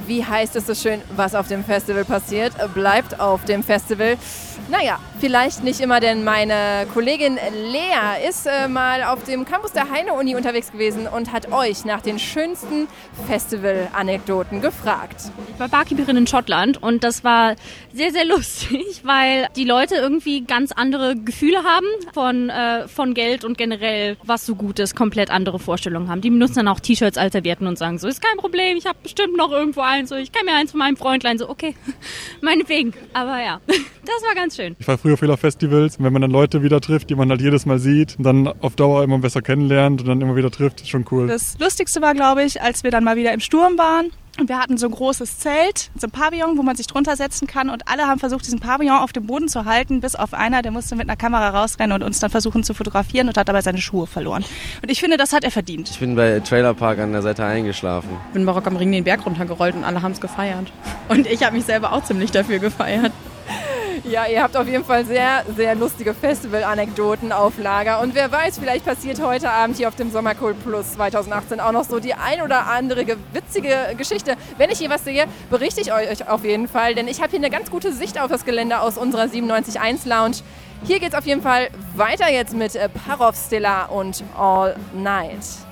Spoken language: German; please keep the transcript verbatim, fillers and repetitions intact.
wie heißt es so schön, was auf dem Festival passiert, bleibt auf dem Festival. Naja, vielleicht nicht immer, denn meine Kollegin Lea ist äh, mal auf dem Campus der Heine-Uni unterwegs gewesen und hat euch nach den schönsten Festival-Anekdoten gefragt. Ich war Barkeeperin in Schottland und das war sehr, sehr lustig, weil die Leute irgendwie ganz andere Gefühle haben von, äh, von Geld und generell, was so gut ist, komplett andere Vorstellungen haben. Die benutzen dann auch T-Shirts als Servietten und sagen so, ist kein Problem, ich habe bestimmt noch irgendwo eins, so, ich kann mir eins von meinem Freundlein, so, okay, meinetwegen. Aber ja, das war ganz schön. Ich war früher viel auf Festivals und wenn man dann Leute wieder trifft, die man halt jedes Mal sieht und dann auf Dauer immer besser kennenlernt und dann immer wieder trifft, ist schon cool. Das Lustigste war, glaube ich, als wir dann mal wieder im Sturm waren. Und wir hatten so ein großes Zelt, so ein Pavillon, wo man sich drunter setzen kann. Und alle haben versucht, diesen Pavillon auf dem Boden zu halten, bis auf einer, der musste mit einer Kamera rausrennen und uns dann versuchen zu fotografieren und hat dabei seine Schuhe verloren. Und ich finde, das hat er verdient. Ich bin bei Trailer Park an der Seite eingeschlafen. Ich bin bei Rock am Ring den Berg runtergerollt und alle haben es gefeiert. Und ich habe mich selber auch ziemlich dafür gefeiert. Ja, ihr habt auf jeden Fall sehr, sehr lustige Festival-Anekdoten auf Lager. Und wer weiß, vielleicht passiert heute Abend hier auf dem Sommercool Plus zwanzig achtzehn auch noch so die ein oder andere witzige Geschichte. Wenn ich hier was sehe, berichte ich euch auf jeden Fall, denn ich habe hier eine ganz gute Sicht auf das Gelände aus unserer siebenundneunzig Komma eins Lounge. Hier geht's auf jeden Fall weiter jetzt mit Parov Stella und All Night.